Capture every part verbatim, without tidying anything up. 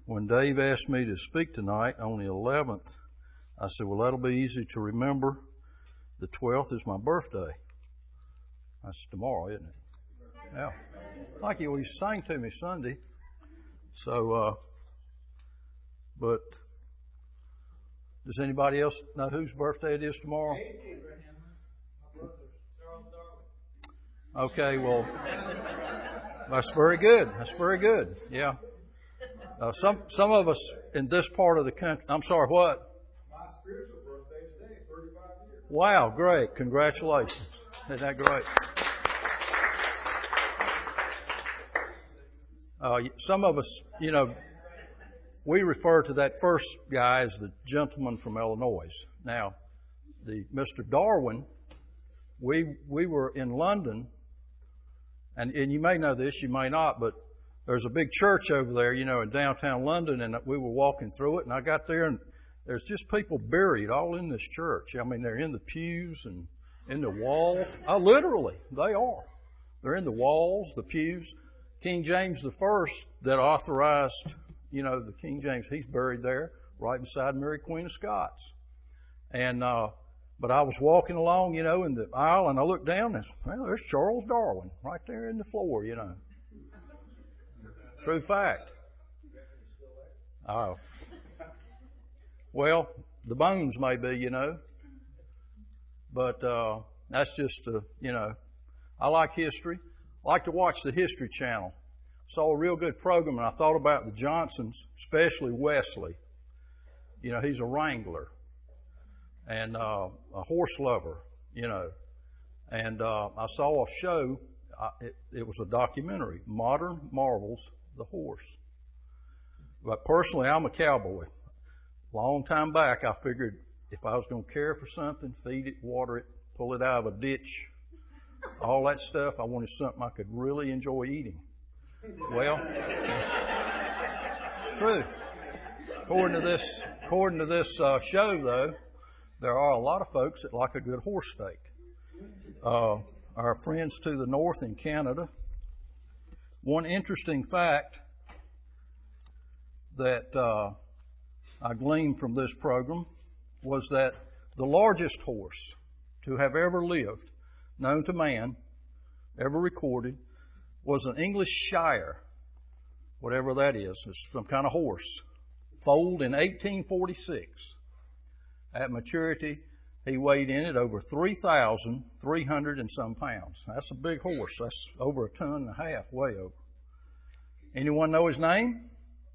when Dave asked me to speak tonight on the eleventh, I said, well, that'll be easy to remember. The twelfth is my birthday. That's tomorrow, isn't it? Yeah. Like you always sang to me Sunday. So, uh, but does anybody else know whose birthday it is tomorrow? Okay, well, that's very good. That's very good. Yeah. Uh, some some of us in this part of the country. I'm sorry. What? My spiritual birthday today, thirty-five years. Wow, great! Congratulations. Isn't that great? Uh, some of us, you know, we refer to that first guy as the gentleman from Illinois. Now, the Mister Darwin, we we were in London, and, and you may know this, you may not, but there's a big church over there, you know, in downtown London, and we were walking through it, and I got there, and there's just people buried all in this church. I mean, they're in the pews and in the walls. Oh, literally, they are. They're in the walls, the pews. King James the First that authorized, you know, the King James, he's buried there right beside Mary Queen of Scots. And, uh, but I was walking along, you know, in the aisle, and I looked down, and well, there's Charles Darwin right there in the floor, you know. True fact. Oh. Well, the bones may be, you know. But, uh, that's just, uh, you know, I like history. I like to watch the History Channel. Saw a real good program, and I thought about the Johnsons, especially Wesley. You know, he's a wrangler and uh, a horse lover, you know. And uh, I saw a show, uh, it, it was a documentary, Modern Marvels, the Horse. But personally, I'm a cowboy. Long time back, I figured if I was going to care for something, feed it, water it, pull it out of a ditch, all that stuff, I wanted something I could really enjoy eating. Well, it's true. According to this, according to this uh, show, though, there are a lot of folks that like a good horse steak. Uh, our friends to the north in Canada. One interesting fact that uh, I gleaned from this program was that the largest horse to have ever lived, known to man, ever recorded, was an English Shire, whatever that is. It's some kind of horse, foaled in eighteen forty-six. At maturity, he weighed in at over three thousand three hundred and some pounds. That's a big horse. That's over a ton and a half, way over. Anyone know his name?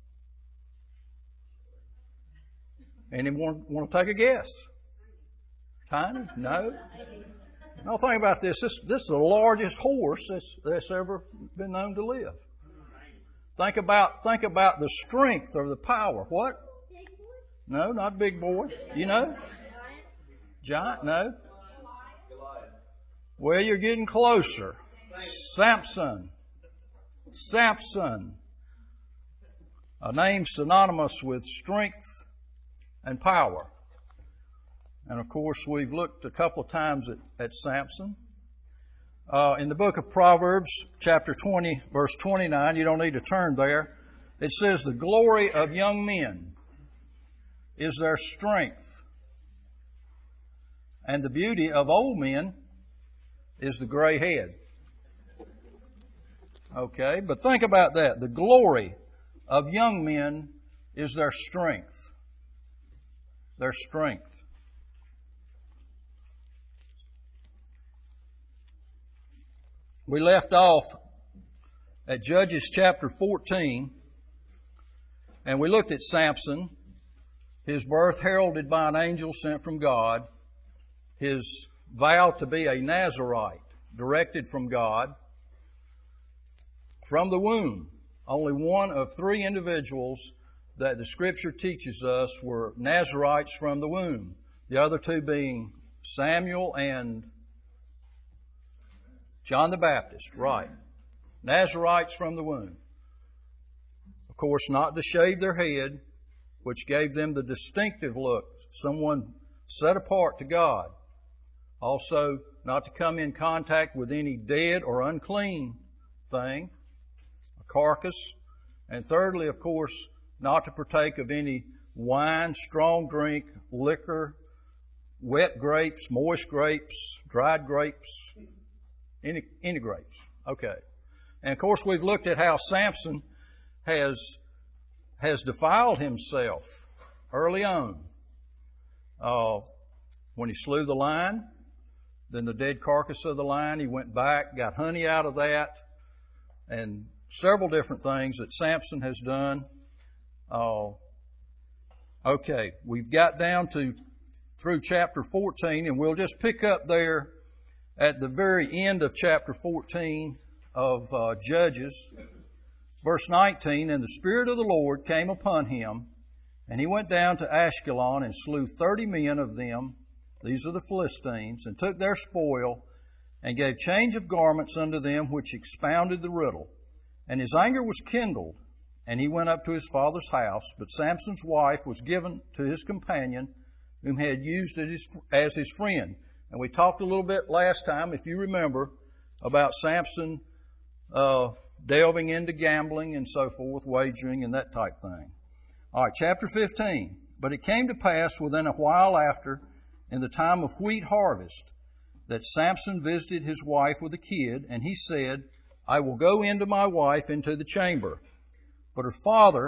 Anyone want to take a guess? Tiny? No. Now think about this. This, this is the largest horse that's, that's ever been known to live. Think about, think about the strength or the power. What? No, not big boy. You know? Giant? No. Well, you're getting closer. Samson. Samson. A name synonymous with strength and power. And of course, we've looked a couple of times at, at Samson. Uh, in the book of Proverbs, chapter twenty, verse twenty-nine, you don't need to turn there. It says, the glory of young men is their strength, and the beauty of old men is the gray head. Okay, but think about that. The glory of young men is their strength. Their strength. We left off at Judges chapter fourteen, and we looked at Samson, his birth heralded by an angel sent from God, his vow to be a Nazirite, directed from God, from the womb. Only one of three individuals that the Scripture teaches us were Nazirites from the womb. The other two being Samuel and John the Baptist, right. Nazirites from the womb. Of course, not to shave their head, which gave them the distinctive look, someone set apart to God. Also, not to come in contact with any dead or unclean thing, a carcass. And thirdly, of course, not to partake of any wine, strong drink, liquor, wet grapes, moist grapes, dried grapes, any, any grapes. Okay. And of course we've looked at how Samson has, has defiled himself early on. Uh, when he slew the lion, then the dead carcass of the lion, he went back, got honey out of that, and several different things that Samson has done. Uh, okay, we've got down to through chapter fourteen, and we'll just pick up there at the very end of chapter fourteen of uh, Judges, verse nineteen. And the Spirit of the Lord came upon him, and he went down to Ashkelon and slew thirty men of them. These are the Philistines, and took their spoil, and gave change of garments unto them which expounded the riddle. And his anger was kindled, and he went up to his father's house. But Samson's wife was given to his companion, whom he had used as his, as his friend. And we talked a little bit last time, if you remember, about Samson uh, delving into gambling and so forth, wagering and that type thing. All right, chapter fifteen. But it came to pass within a while after, in the time of wheat harvest, that Samson visited his wife with a kid, and he said, I will go into my wife into the chamber. But her father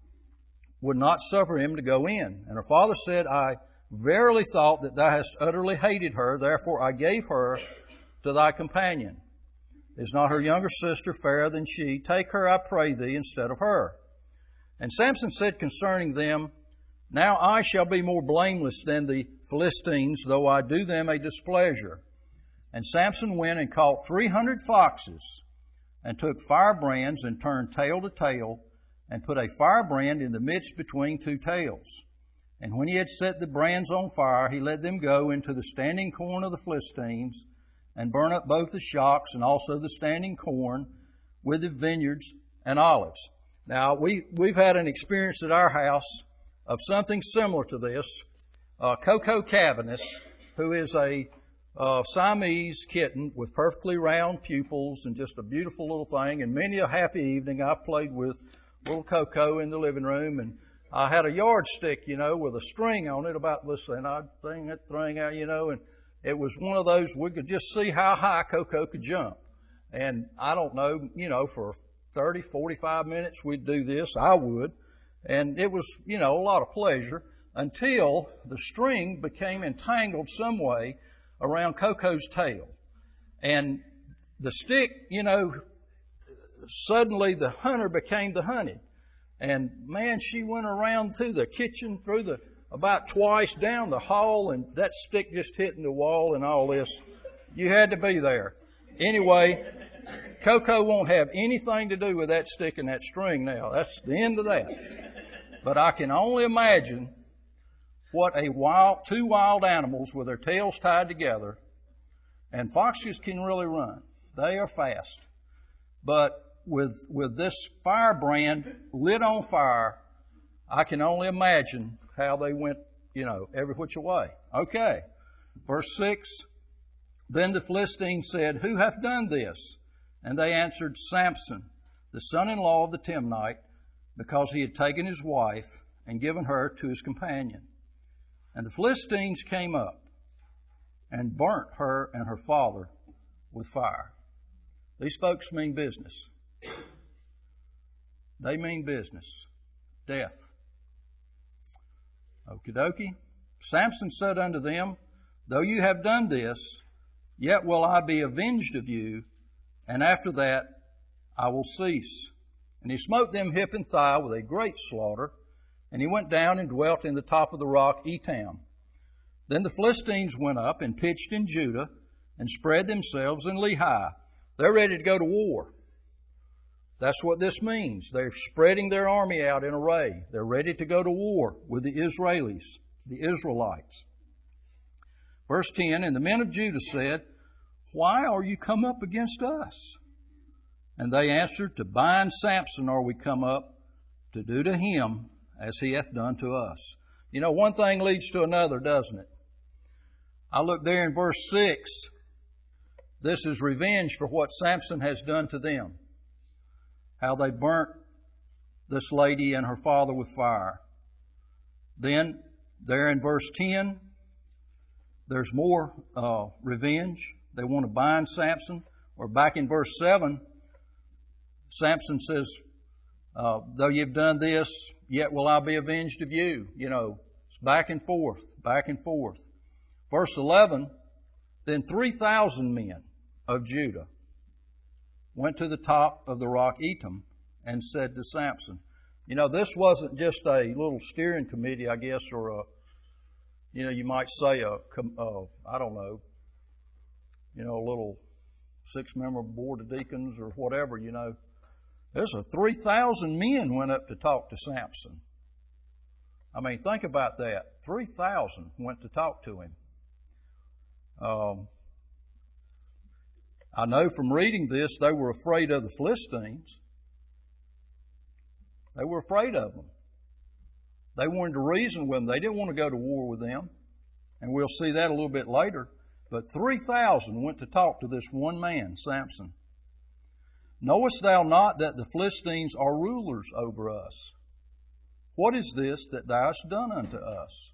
would not suffer him to go in. And her father said, I verily thought that thou hast utterly hated her, therefore I gave her to thy companion. Is not her younger sister fairer than she? Take her, I pray thee, instead of her. And Samson said concerning them, Now I shall be more blameless than the Philistines, though I do them a displeasure. And Samson went and caught three hundred foxes, and took firebrands, and turned tail to tail, and put a firebrand in the midst between two tails. And when he had set the brands on fire, he let them go into the standing corn of the Philistines, and burn up both the shocks and also the standing corn with the vineyards and olives. Now, we, we've had an experience at our house of something similar to this. Uh, Coco Cavanis, who is a uh, Siamese kitten with perfectly round pupils and just a beautiful little thing, and many a happy evening I played with little Coco in the living room, and I had a yardstick, you know, with a string on it about this, and I'd thing that thing out, you know, and it was one of those, we could just see how high Coco could jump. And I don't know, you know, for thirty, forty-five minutes we'd do this, I would, and it was, you know, a lot of pleasure until the string became entangled some way around Coco's tail. And the stick, you know, suddenly the hunter became the hunted. And man, she went around through the kitchen, through the, about twice down the hall, and that stick just hitting the wall and all this. You had to be there. Anyway, Coco won't have anything to do with that stick and that string now. That's the end of that. But I can only imagine what a wild, two wild animals with their tails tied together, and foxes can really run. They are fast. But with, with this firebrand lit on fire, I can only imagine how they went, you know, every which way. Okay. Verse six. Then the Philistines said, Who hath done this? And they answered, Samson, the son-in-law of the Timnite, because he had taken his wife and given her to his companion. And the Philistines came up and burnt her and her father with fire. These folks mean business. They mean business. Death. Okie dokie. Samson said unto them, Though you have done this, yet will I be avenged of you, and after that I will cease. And he smote them hip and thigh with a great slaughter, and he went down and dwelt in the top of the rock Etam. Then the Philistines went up and pitched in Judah, and spread themselves in Lehi. They're ready to go to war. That's what this means. They're spreading their army out in array. They're ready to go to war with the Israelis, the Israelites. Verse ten, And the men of Judah said, Why are you come up against us? And they answered, To bind Samson are we come up, to do to him as he hath done to us. You know, one thing leads to another, doesn't it? I look there in verse six. This is revenge for what Samson has done to them. How they burnt this lady and her father with fire. Then, there in verse ten, there's more uh, revenge. They want to bind Samson. Or back in verse seven, Samson says, uh, though you've done this, yet will I be avenged of you. You know, it's back and forth, back and forth. Verse eleven, then three thousand men of Judah went to the top of the rock Etam and said to Samson, you know, this wasn't just a little steering committee, I guess, or a, you know, you might say a, uh, I don't know, you know, a little six-member board of deacons or whatever, you know. There's a three thousand men went up to talk to Samson. I mean, think about that. three thousand went to talk to him. Um, I know from reading this, they were afraid of the Philistines. They were afraid of them. They wanted to reason with them. They didn't want to go to war with them. And we'll see that a little bit later. But three thousand went to talk to this one man, Samson. Knowest thou not that the Philistines are rulers over us? What is this that thou hast done unto us?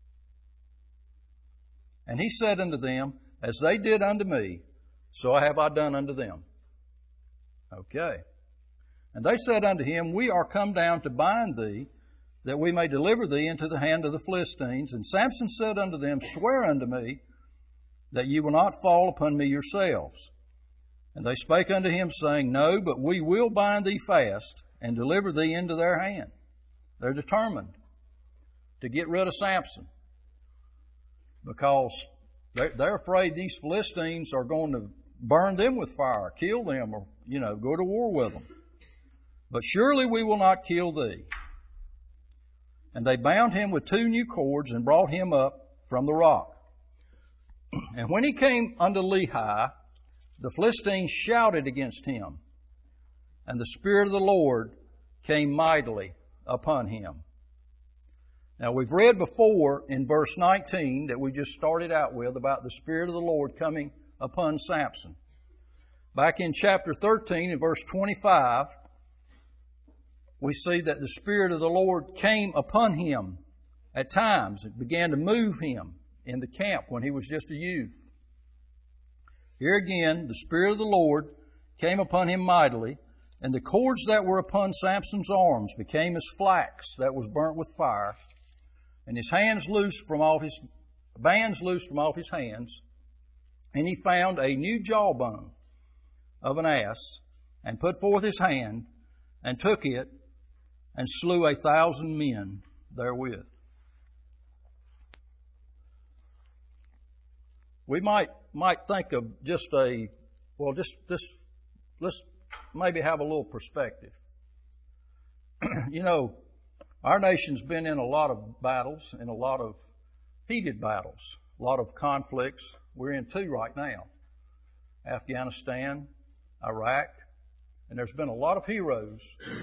And he said unto them, as they did unto me, so have I done unto them. Okay. And they said unto him, we are come down to bind thee, that we may deliver thee into the hand of the Philistines. And Samson said unto them, swear unto me, that ye will not fall upon me yourselves. And they spake unto him, saying, no, but we will bind thee fast, and deliver thee into their hand. They're determined to get rid of Samson, because they're afraid these Philistines are going to burn them with fire, kill them, or, you know, go to war with them. But surely we will not kill thee. And they bound him with two new cords and brought him up from the rock. And when he came unto Lehi, the Philistines shouted against him, and the Spirit of the Lord came mightily upon him. Now, we've read before in verse nineteen that we just started out with about the Spirit of the Lord coming upon Samson. Back in chapter thirteen, in verse twenty-five, we see that the Spirit of the Lord came upon him at times. It began to move him in the camp when he was just a youth. Here again, the Spirit of the Lord came upon him mightily, and the cords that were upon Samson's arms became as flax that was burnt with fire, and his hands loosed from off his bands loosed from off his hands, and he found a new jawbone of an ass, and put forth his hand, and took it, and slew a thousand men therewith. We might might think of just a well, just this. Let's maybe have a little perspective. You know, our nation's been in a lot of battles, in a lot of heated battles, a lot of conflicts. We're in two right now: Afghanistan, Iraq, and there's been a lot of heroes,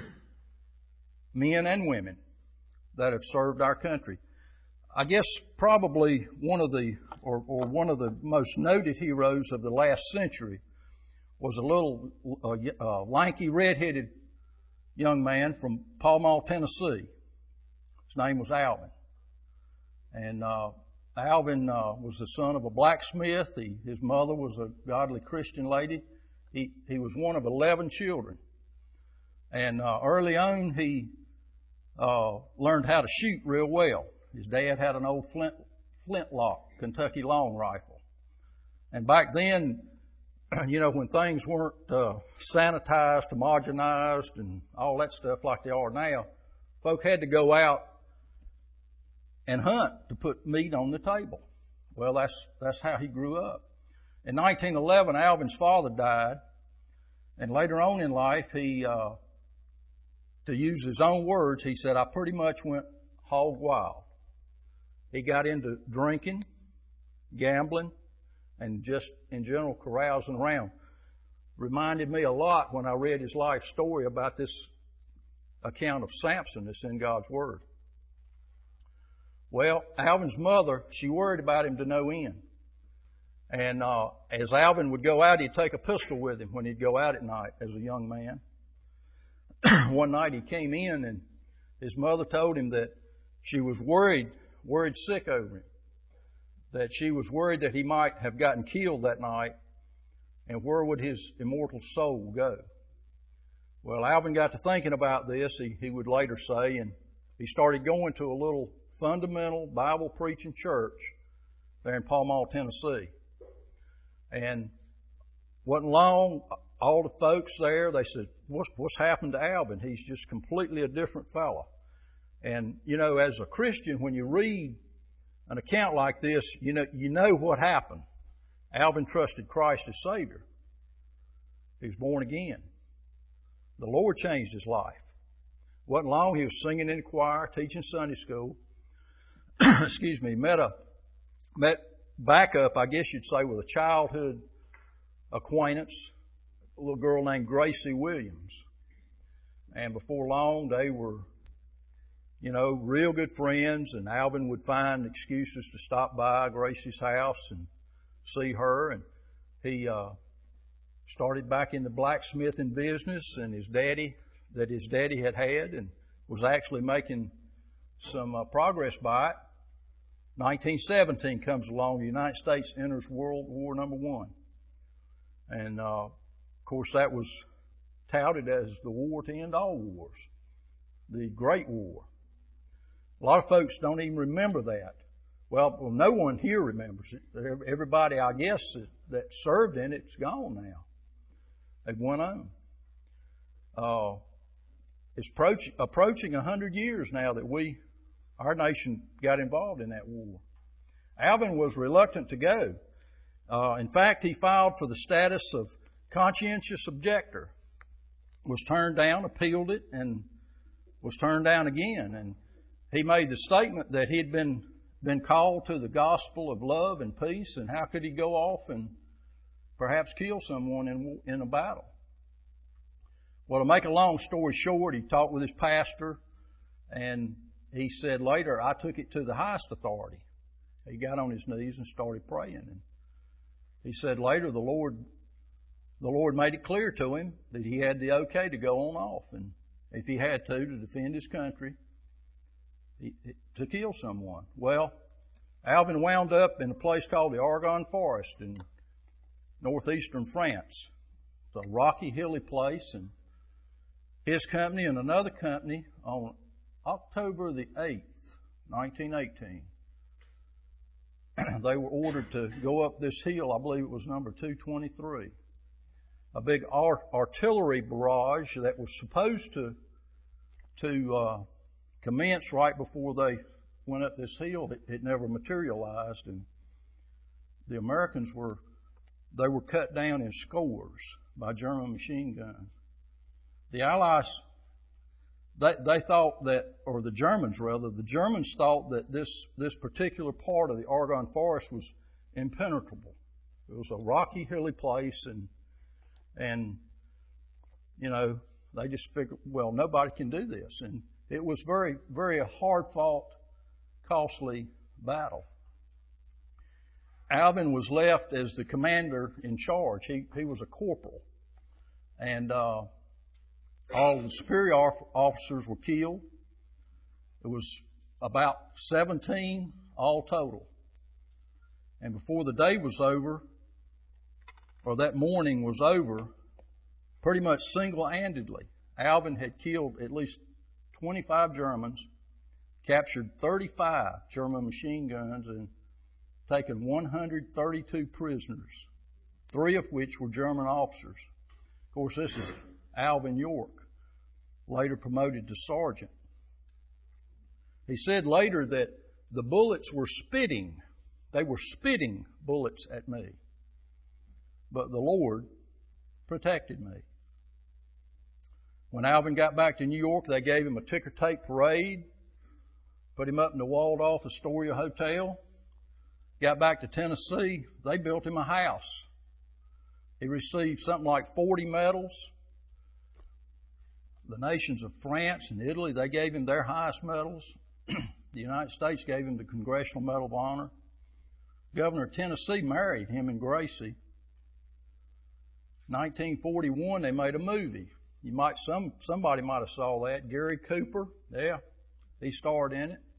men and women, that have served our country. I guess probably one of the, or, or one of the most noted heroes of the last century was a little uh, uh, lanky, red-headed young man from Pall Mall, Tennessee. His name was Alvin. And uh, Alvin uh, was the son of a blacksmith. He, his mother was a godly Christian lady. He, he was one of eleven children. And uh, early on, he uh, learned how to shoot real well. His dad had an old flint, flintlock Kentucky long rifle. And back then, you know, when things weren't uh, sanitized, homogenized, and all that stuff like they are now, folk had to go out and hunt to put meat on the table. Well, that's that's how he grew up. In nineteen eleven, Alvin's father died, and later on in life, he, uh, to use his own words, he said, I pretty much went hog wild. He got into drinking, gambling, and just in general carousing around. Reminded me a lot when I read his life story about this account of Samson that's in God's Word. Well, Alvin's mother, she worried about him to no end. And uh, as Alvin would go out, he'd take a pistol with him when he'd go out at night as a young man. one night he came in and his mother told him that she was worried, worried sick over him, that she was worried that he might have gotten killed that night, and where would his immortal soul go? Well, Alvin got to thinking about this, he, he would later say, and he started going to a little fundamental Bible preaching church there in Pall Mall, Tennessee. And wasn't long, all the folks there, they said, what's, what's happened to Alvin? He's just completely a different fella. And, you know, as a Christian, when you read an account like this, you know, you know what happened. Alvin trusted Christ as Savior. He was born again. The Lord changed his life. Wasn't long, he was singing in the choir, teaching Sunday school. Excuse me, met a, met back up, I guess you'd say, with a childhood acquaintance, a little girl named Gracie Williams. And before long, they were, you know, real good friends, and Alvin would find excuses to stop by Gracie's house and see her. And he uh, started back in the blacksmithing business, and his daddy, that his daddy had had, and was actually making some uh, progress by it. nineteen seventeen comes along, the United States enters World War Number One. And, uh, of course, that was touted as the war to end all wars, the Great War. A lot of folks don't even remember that. Well, well no one here remembers it. Everybody, I guess, that served in it's gone now. They've went on. Uh, it's approach, approaching a hundred years now that we, our nation, got involved in that war. Alvin was reluctant to go. Uh, in fact, he filed for the status of conscientious objector, was turned down, appealed it, and was turned down again. And he made the statement that he'd been been called to the gospel of love and peace, and how could he go off and perhaps kill someone in in a battle? Well, to make a long story short, he talked with his pastor, and he said later, I took it to the highest authority. He got on his knees and started praying. And he said later the Lord, the Lord made it clear to him that he had the okay to go on off, and if he had to, to defend his country, he, to kill someone. Well, Alvin wound up in a place called the Argonne Forest in northeastern France. It's a rocky, hilly place, and his company and another company on October the eighth, nineteen eighteen, they were ordered to go up this hill. I believe it was number two twenty-three. A big art, artillery barrage that was supposed to to uh, commence right before they went up this hill. It, it never materialized, and the Americans were they were cut down in scores by German machine guns. The Allies, they, they thought that, or the Germans rather, the Germans thought that this, this particular part of the Argonne Forest was impenetrable. It was a rocky, hilly place, and, and, you know, they just figured, well, nobody can do this. And it was very, very a hard-fought, costly battle. Alvin was left as the commander in charge. He, he was a corporal. And, uh, all the superior officers were killed. It was about seventeen all total. And before the day was over, or that morning was over, pretty much single-handedly, Alvin had killed at least twenty-five Germans, captured thirty-five German machine guns, and taken one hundred thirty-two prisoners, three of which were German officers. Of course, this is Alvin York, later promoted to sergeant. He said later that the bullets were spitting. They were spitting bullets at me. But the Lord protected me. When Alvin got back to New York, they gave him a ticker tape parade, put him up in the walled-off Astoria Hotel. Got back to Tennessee, they built him a house. He received something like forty medals. The nations of France and Italy, they gave him their highest medals. The United States gave him the Congressional Medal of Honor. Governor of Tennessee married him and Gracie. nineteen forty-one, they made a movie You might some somebody might have saw that. Gary Cooper, yeah, he starred in it.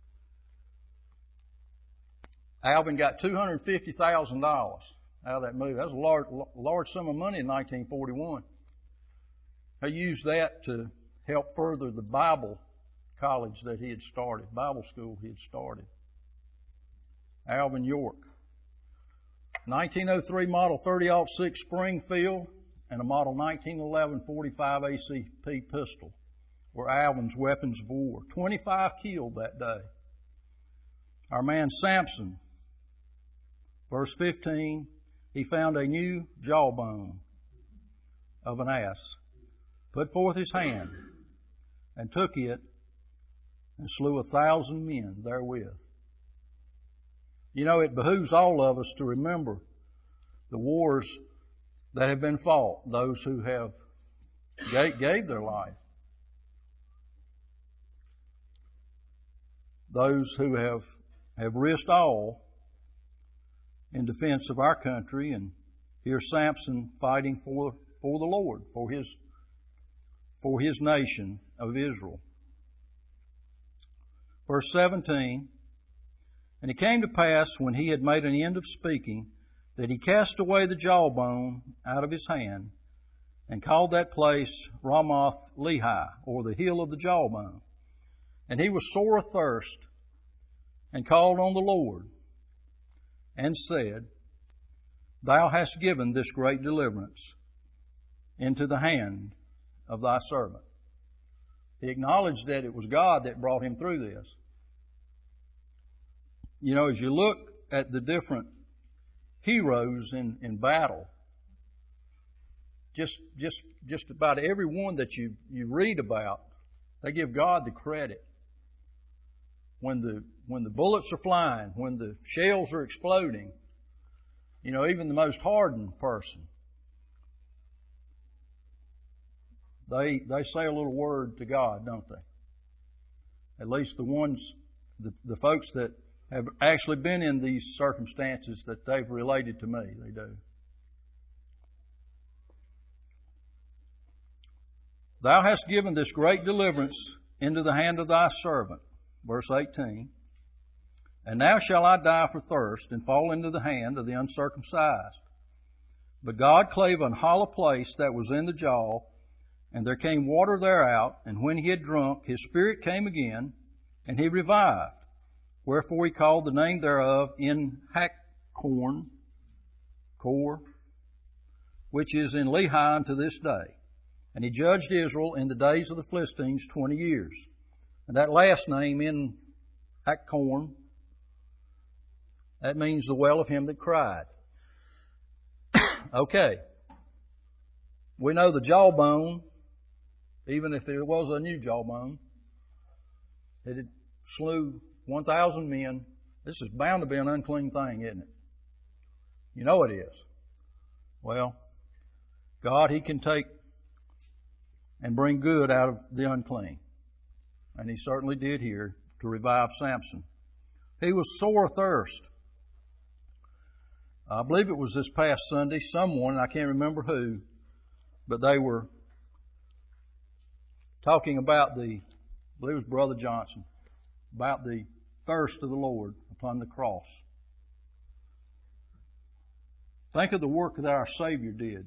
Alvin got two hundred fifty thousand dollars out of that movie. That was a large, large sum of money in nineteen forty-one. He used that to help further the Bible college that he had started, Bible school he had started. Alvin York. nineteen oh three Model thirty oh six Springfield and a Model nineteen eleven forty-five A C P pistol were Alvin's weapons of war. twenty-five killed that day. Our man Samson, verse fifteen, he found a new jawbone of an ass, put forth his hand, and took it, and slew a thousand men therewith. You know, it behooves all of us to remember the wars that have been fought, those who have gave, gave their life, those who have, have risked all in defense of our country. And here's Samson fighting for, for the Lord, for his, for his nation of Israel. Verse seventeen, and it came to pass when he had made an end of speaking that he cast away the jawbone out of his hand and called that place Ramoth Lehi, or the hill of the jawbone. And he was sore athirst and called on the Lord and said, Thou hast given this great deliverance into the hand of thy servant. He acknowledged that it was God that brought him through this. You know, as you look at the different heroes in, in battle, just just just about every one that you, you read about, they give God the credit. When the when the bullets are flying, when the shells are exploding, you know, even the most hardened person, they they say a little word to God, don't they? At least the ones, the, the folks that have actually been in these circumstances that they've related to me, they do. Thou hast given this great deliverance into the hand of thy servant. Verse eighteen. And now shall I die for thirst and fall into the hand of the uncircumcised. But God clave an hollow place that was in the jaw, and there came water thereout, and when he had drunk, his spirit came again, and he revived. Wherefore he called the name thereof En Hakkon, Kor, which is in Lehi unto this day. And he judged Israel in the days of the Philistines twenty years. And that last name, En Hakkon, that means the well of him that cried. Okay. We know the jawbone, even if it was a new jawbone, it had slew one thousand men. This is bound to be an unclean thing, isn't it? You know it is. Well, God, He can take and bring good out of the unclean. And He certainly did here to revive Samson. He was sore athirst. I believe it was this past Sunday, someone, I can't remember who, but they were talking about the, I believe it was Brother Johnson, about the thirst of the Lord upon the cross. Think of the work that our Savior did.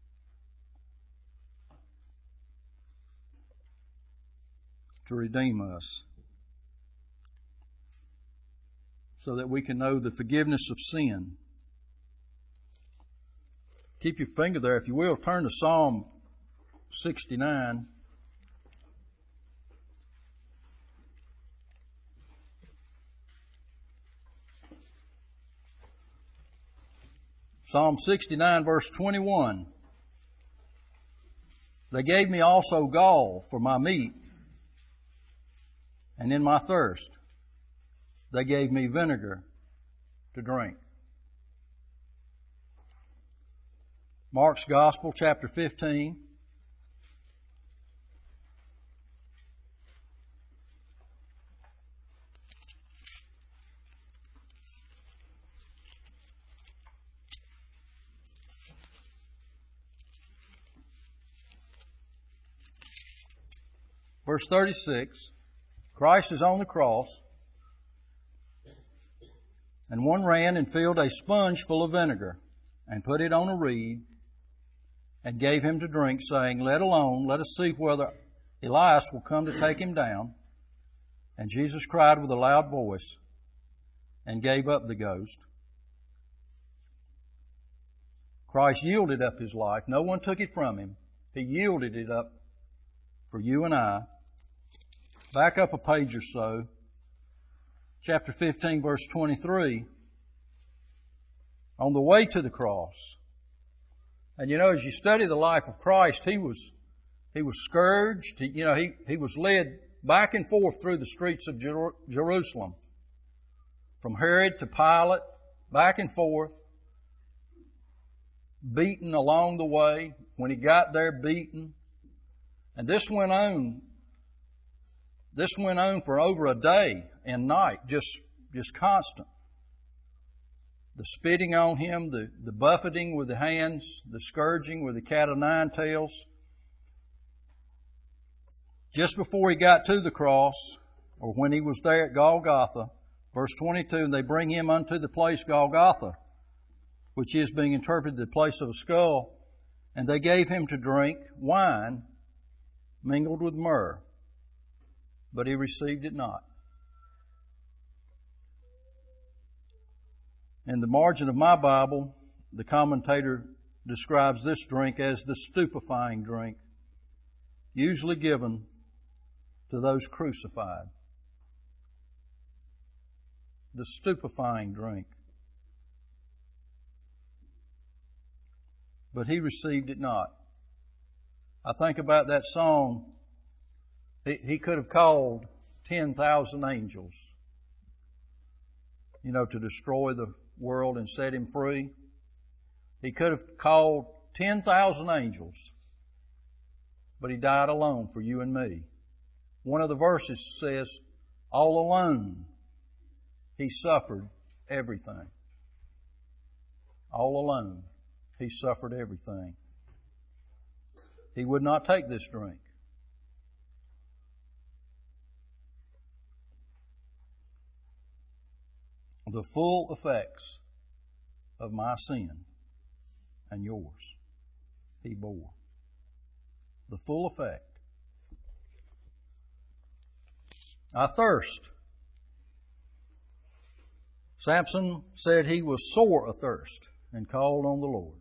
To redeem us, so that we can know the forgiveness of sin. Keep your finger there, if you will. Turn to Psalm sixty-nine. Psalm sixty-nine, verse twenty-one. They gave me also gall for my meat, and in my thirst they gave me vinegar to drink. Mark's Gospel, chapter fifteen. verse thirty-six, Christ is on the cross, and one ran and filled a sponge full of vinegar and put it on a reed and gave him to drink, saying, Let alone, let us see whether Elias will come to take him down. And Jesus cried with a loud voice and gave up the ghost. Christ yielded up His life. No one took it from Him. He yielded it up for you and I. Back up a page or so. Chapter fifteen, verse twenty-three. On the way to the cross. And you know, as you study the life of Christ, He was He was scourged. He, you know, He, he was led back and forth through the streets of Jer- Jerusalem. From Herod to Pilate, back and forth. Beaten along the way. When He got there, beaten. And this went on. This went on for over a day and night, just, just constant. The spitting on Him, the, the buffeting with the hands, the scourging with the cat o' nine tails. Just before He got to the cross, or when He was there at Golgotha, verse twenty-two, and they bring Him unto the place Golgotha, which is being interpreted the place of a skull, and they gave Him to drink wine mingled with myrrh, but He received it not. In the margin of my Bible, the commentator describes this drink as the stupefying drink, usually given to those crucified. The stupefying drink. But He received it not. I think about that song. He, he could have called ten thousand angels, you know, to destroy the world and set Him free. He could have called ten thousand angels, but He died alone for you and me. One of the verses says, all alone He suffered everything. All alone He suffered everything. He would not take this drink. The full effects of my sin and yours, He bore. The full effect. I thirst. Samson said he was sore athirst and called on the Lord.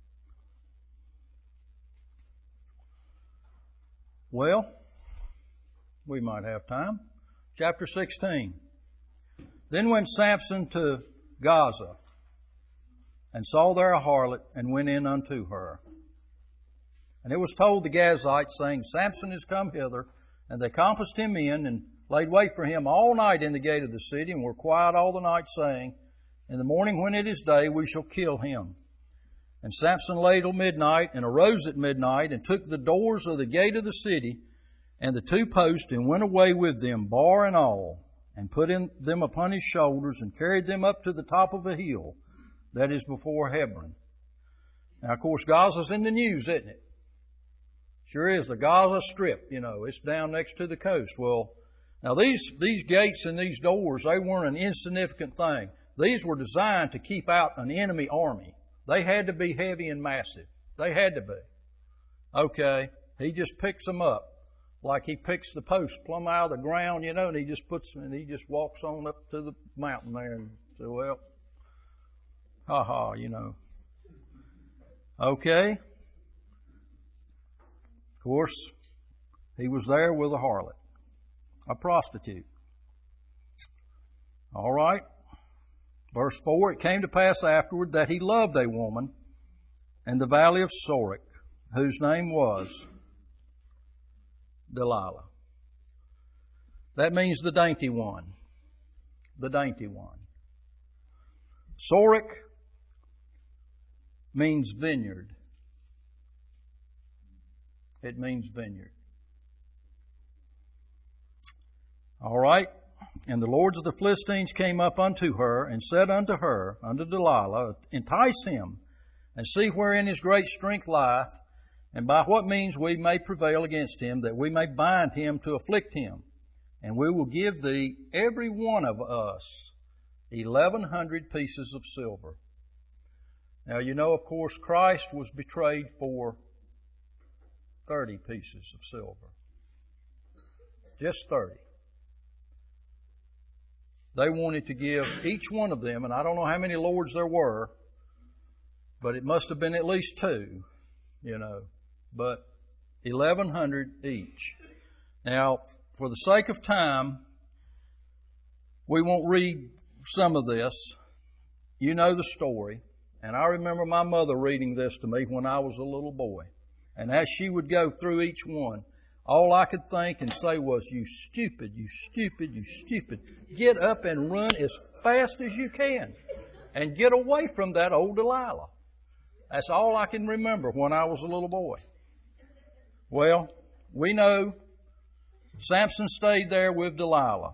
Well, we might have time. Chapter sixteen. Then went Samson to Gaza, and saw there a harlot, and went in unto her. And it was told the Gazites, saying, Samson is come hither. And they compassed him in, and laid wait for him all night in the gate of the city, and were quiet all the night, saying, In the morning when it is day, we shall kill him. And Samson lay till midnight, and arose at midnight, and took the doors of the gate of the city, and the two posts, and went away with them, bar and all, and put in them upon his shoulders, and carried them up to the top of a hill that is before Hebron. Now, of course, Gaza's in the news, isn't it? Sure is. The Gaza Strip, you know, it's down next to the coast. Well, now these, these gates and these doors, they weren't an insignificant thing. These were designed to keep out an enemy army. They had to be heavy and massive. They had to be. Okay, he just picks them up. Like he picks the post plumb out of the ground, you know, and he just puts them, and he just walks on up to the mountain there and says, well, ha ha, you know. Okay. Of course, he was there with a harlot, a prostitute. All right. Verse four, it came to pass afterward that he loved a woman in the valley of Sorek, whose name was Delilah. That means the dainty one. The dainty one. Sorek means vineyard. It means vineyard. All right. And the lords of the Philistines came up unto her, and said unto her, unto Delilah, entice him, and see wherein his great strength lieth, and by what means we may prevail against him, that we may bind him to afflict him. And we will give thee, every one of us, eleven hundred pieces of silver. Now, you know, of course, Christ was betrayed for thirty pieces of silver. Just thirty. They wanted to give each one of them, and I don't know how many lords there were, but it must have been at least two, you know, but eleven hundred each. Now, for the sake of time, we won't read some of this. You know the story. And I remember my mother reading this to me when I was a little boy. And as she would go through each one, all I could think and say was, you stupid, you stupid, you stupid. Get up and run as fast as you can. And get away from that old Delilah. That's all I can remember when I was a little boy. Well, we know Samson stayed there with Delilah.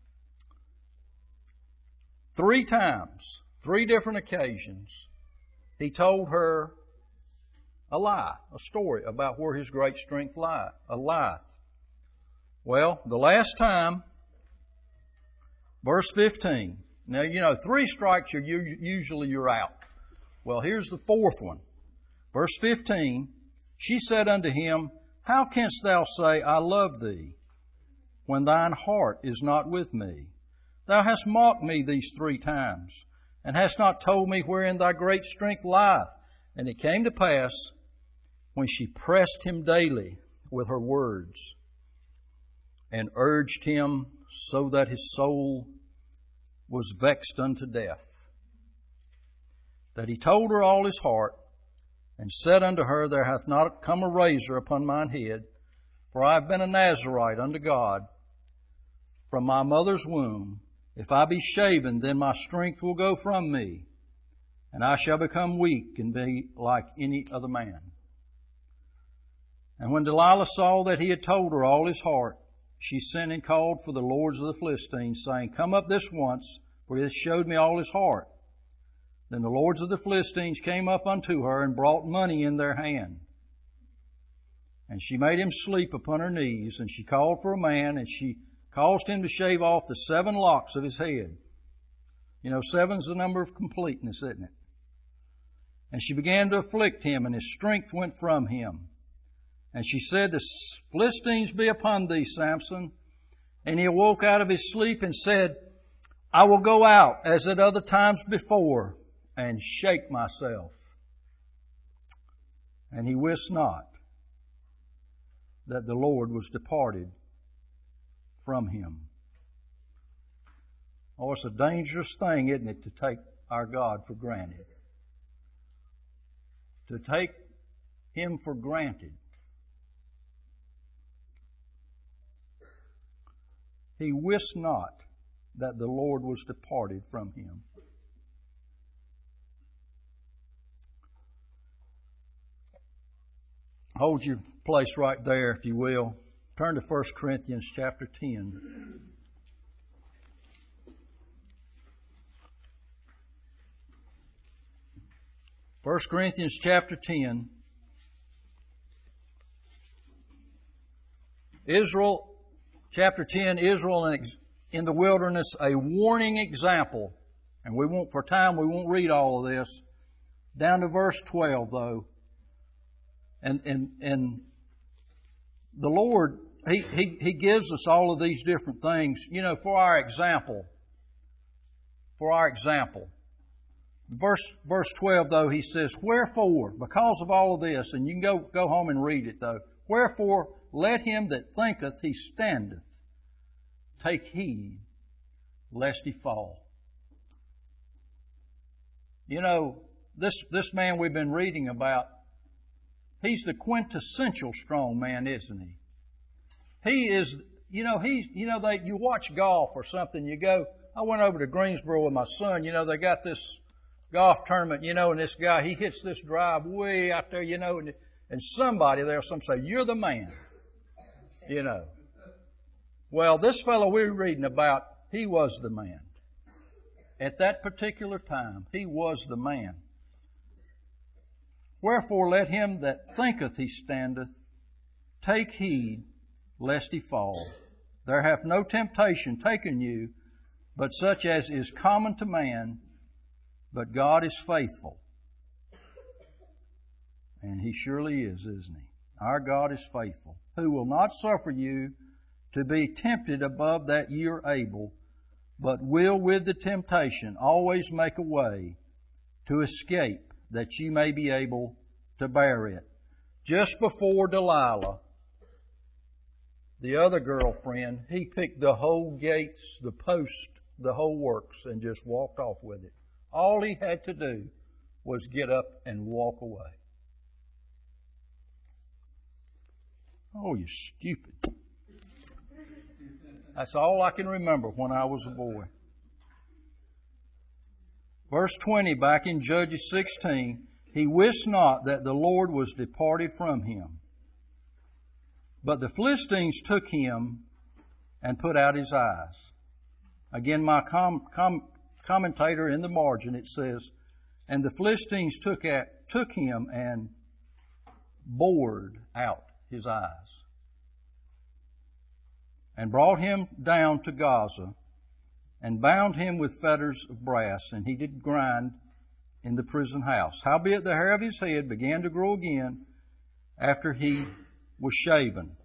Three times, three different occasions, he told her a lie, a story about where his great strength lieth, a lie. Well, the last time, verse fifteen. Now, you know, three strikes, are usually you're out. Well, here's the fourth one. Verse fifteen, she said unto him, how canst thou say, I love thee, when thine heart is not with me? Thou hast mocked me these three times, and hast not told me wherein thy great strength lieth. And it came to pass, when she pressed him daily with her words, and urged him so that his soul was vexed unto death, that he told her all his heart, and said unto her, there hath not come a razor upon mine head, for I have been a Nazarite unto God from my mother's womb. If I be shaven, then my strength will go from me, and I shall become weak and be like any other man. And when Delilah saw that he had told her all his heart, she sent and called for the lords of the Philistines, saying, come up this once, for he hath showed me all his heart. Then the lords of the Philistines came up unto her and brought money in their hand. And she made him sleep upon her knees, and she called for a man, and she caused him to shave off the seven locks of his head. You know, seven's the number of completeness, isn't it? And she began to afflict him, and his strength went from him. And she said, the Philistines be upon thee, Samson. And he awoke out of his sleep and said, I will go out as at other times before, and shake myself. And he wist not that the Lord was departed from him. Oh, it's a dangerous thing, isn't it, to take our God for granted. To take Him for granted. He wist not that the Lord was departed from him. Hold your place right there, if you will. Turn to First Corinthians chapter ten. First Corinthians chapter ten. Israel, chapter ten, Israel in the wilderness, a warning example. And we won't, for time, we won't read all of this. Down to verse twelve, though. And, and, and the Lord, he, he, He gives us all of these different things, you know, for our example. For our example. Verse, verse twelve, though, he says, wherefore, because of all of this, and you can go, go home and read it, though. Wherefore, let him that thinketh he standeth take heed lest he fall. You know, this, this man we've been reading about, he's the quintessential strong man, isn't he? He is, you know, he's, you know, they, you watch golf or something, you go, I went over to Greensboro with my son, you know, they got this golf tournament, you know, and this guy, he hits this drive way out there, you know, and, and somebody there, some say, you're the man, you know. Well, this fellow we're reading about, he was the man. At that particular time, he was the man. Wherefore let him that thinketh he standeth take heed lest he fall. There hath no temptation taken you, but such as is common to man, but God is faithful. And He surely is, isn't He? Our God is faithful, who will not suffer you to be tempted above that ye are able, but will with the temptation always make a way to escape, that ye may be able to bear it. Just before Delilah, the other girlfriend, he picked the whole gates, the post, the whole works, and just walked off with it. All he had to do was get up and walk away. Oh, you stupid. That's all I can remember when I was a boy. Verse twenty, back in Judges sixteen, he wist not that the Lord was departed from him. But the Philistines took him and put out his eyes. Again, my com- com- commentator in the margin, it says, and the Philistines took, at, took him and bored out his eyes, and brought him down to Gaza, and bound him with fetters of brass, and he did grind in the prison house. Howbeit the hair of his head began to grow again after he was shaven.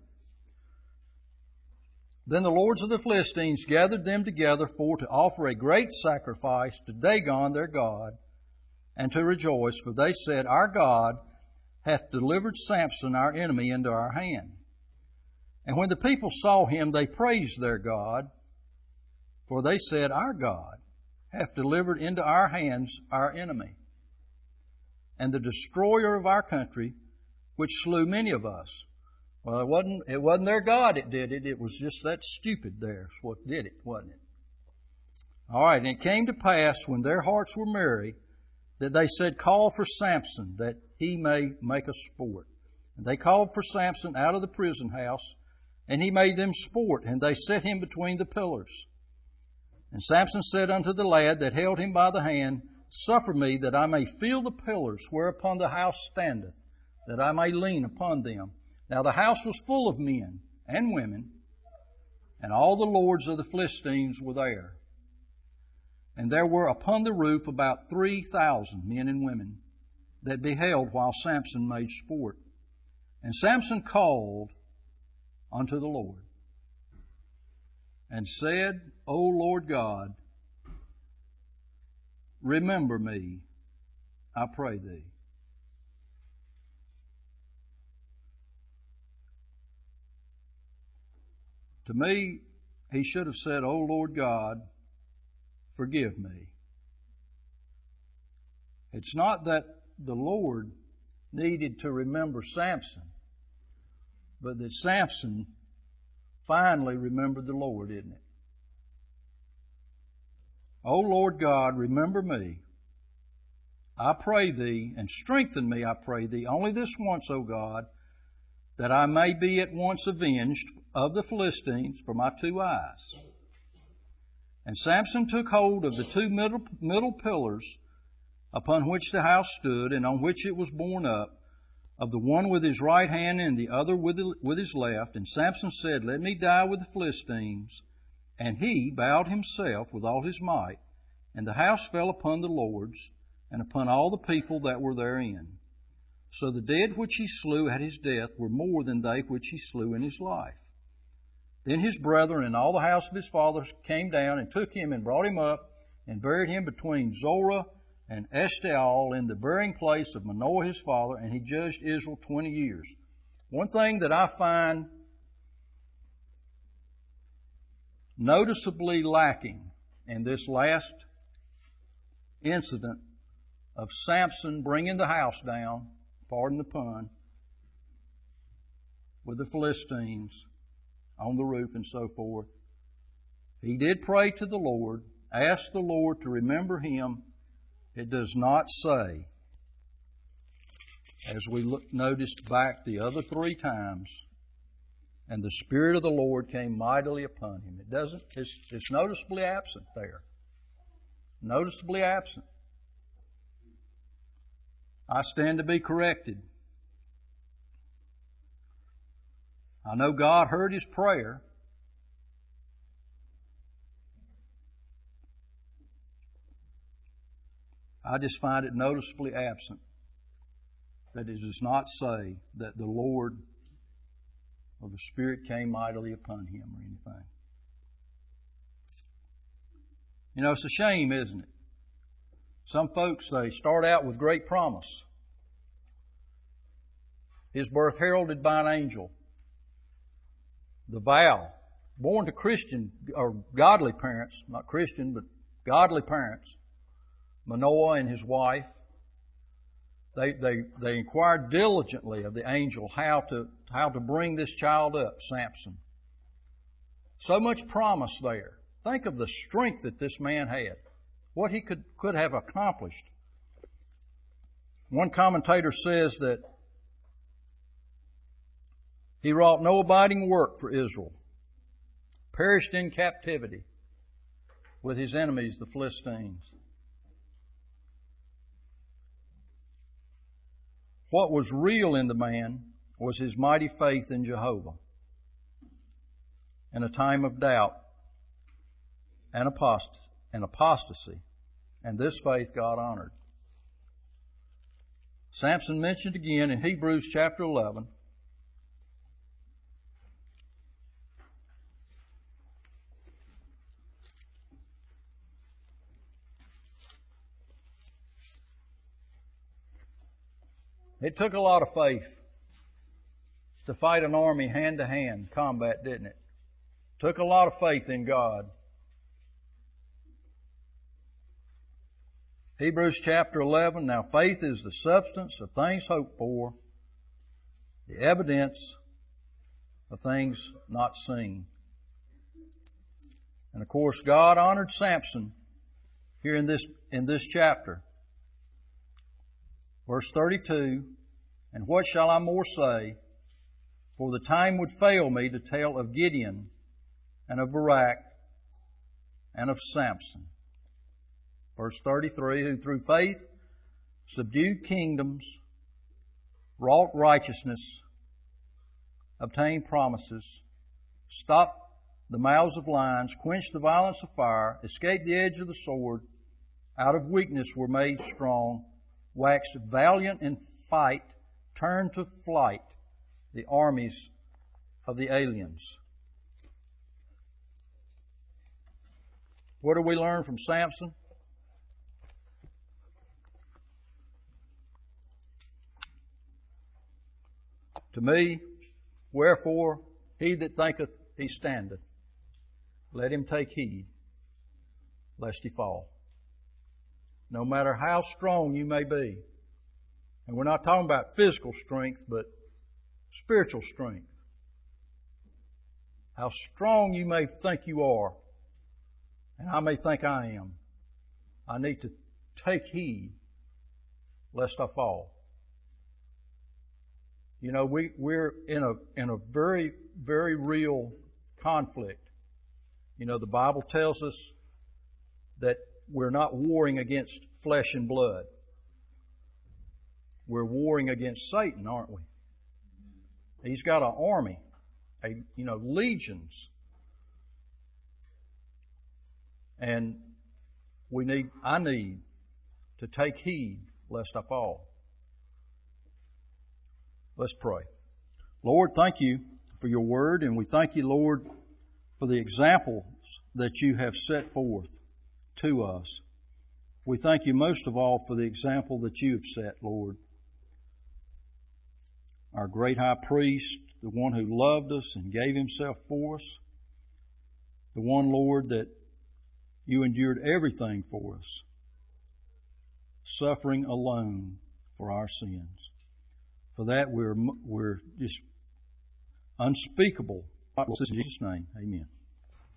Then the lords of the Philistines gathered them together for to offer a great sacrifice to Dagon their God, and to rejoice, for they said, Our God hath delivered Samson our enemy into our hand. And when the people saw him, they praised their God, for they said, Our God hath delivered into our hands our enemy, and the destroyer of our country, which slew many of us. Well, it wasn't, it wasn't their God that did it. It was just that stupid there is what did it, wasn't it? All right, and it came to pass when their hearts were merry that they said, Call for Samson, that he may make us sport. And they called for Samson out of the prison house, and he made them sport, and they set him between the pillars. And Samson said unto the lad that held him by the hand, Suffer me that I may feel the pillars whereupon the house standeth, that I may lean upon them. Now the house was full of men and women, and all the lords of the Philistines were there. And there were upon the roof about three thousand men and women that beheld while Samson made sport. And Samson called unto the Lord, and said, O Lord God, remember me, I pray thee. To me, he should have said, O Lord God, forgive me. It's not that the Lord needed to remember Samson, but that Samson finally remembered the Lord, isn't it? O Lord God, remember me, I pray thee, and strengthen me, I pray thee, only this once, O God, that I may be at once avenged of the Philistines for my two eyes. And Samson took hold of the two middle, middle pillars upon which the house stood, and on which it was borne up, of the one with his right hand and the other with, the, with his left. And Samson said, Let me die with the Philistines. And he bowed himself with all his might, and the house fell upon the lords, and upon all the people that were therein. So the dead which he slew at his death were more than they which he slew in his life. Then his brethren and all the house of his fathers came down and took him and brought him up and buried him between Zorah and Eshtaol in the burying place of Manoah his father, and he judged Israel twenty years. One thing that I find noticeably lacking in this last incident of Samson bringing the house down, pardon the pun, with the Philistines on the roof and so forth. He did pray to the Lord, asked the Lord to remember him. It does not say, as we look, noticed back the other three times, and the Spirit of the Lord came mightily upon him. It doesn't, it's, it's noticeably absent there. Noticeably absent. I stand to be corrected. I know God heard his prayer. I just find it noticeably absent that it does not say that the Lord or the Spirit came mightily upon him or anything. You know, it's a shame, isn't it? Some folks, they start out with great promise. His birth heralded by an angel. The vow, born to Christian or godly parents, not Christian, but godly parents, Manoah and his wife, they, they, they inquired diligently of the angel how to, how to bring this child up, Samson. So much promise there. Think of the strength that this man had, what he could, could have accomplished. One commentator says that he wrought no abiding work for Israel, perished in captivity with his enemies, the Philistines. What was real in the man was his mighty faith in Jehovah in a time of doubt and apostasy. And this faith God honored. Samson mentioned again in Hebrews chapter eleven. It took a lot of faith to fight an army hand-to-hand combat, didn't it? Took a lot of faith in God. Hebrews chapter eleven, now faith is the substance of things hoped for, the evidence of things not seen. And of course, God honored Samson here in this, in this chapter. Verse thirty-two, and what shall I more say? For the time would fail me to tell of Gideon and of Barak and of Samson. Verse thirty-three, who through faith subdued kingdoms, wrought righteousness, obtained promises, stopped the mouths of lions, quenched the violence of fire, escaped the edge of the sword, out of weakness were made strong, waxed valiant in fight, turned to flight the armies of the aliens. What do we learn from Samson? To me, wherefore he that thinketh he standeth, let him take heed, lest he fall. No matter how strong you may be, and we're not talking about physical strength, but spiritual strength. How strong you may think you are, and I may think I am, I need to take heed lest I fall. You know, we, we're in a, in a very, very real conflict. You know, the Bible tells us that we're not warring against flesh and blood. We're warring against Satan, aren't we? He's got an army, a, you know, legions. And we need, I need to take heed lest I fall. Let's pray. Lord, thank you for your word, and we thank you, Lord, for the examples that you have set forth to us. We thank you most of all for the example that you have set, Lord. Our great high priest, the one who loved us and gave himself for us, the one, Lord, that you endured everything for us, suffering alone for our sins. For that we're, we're just unspeakable. In Jesus' name, amen.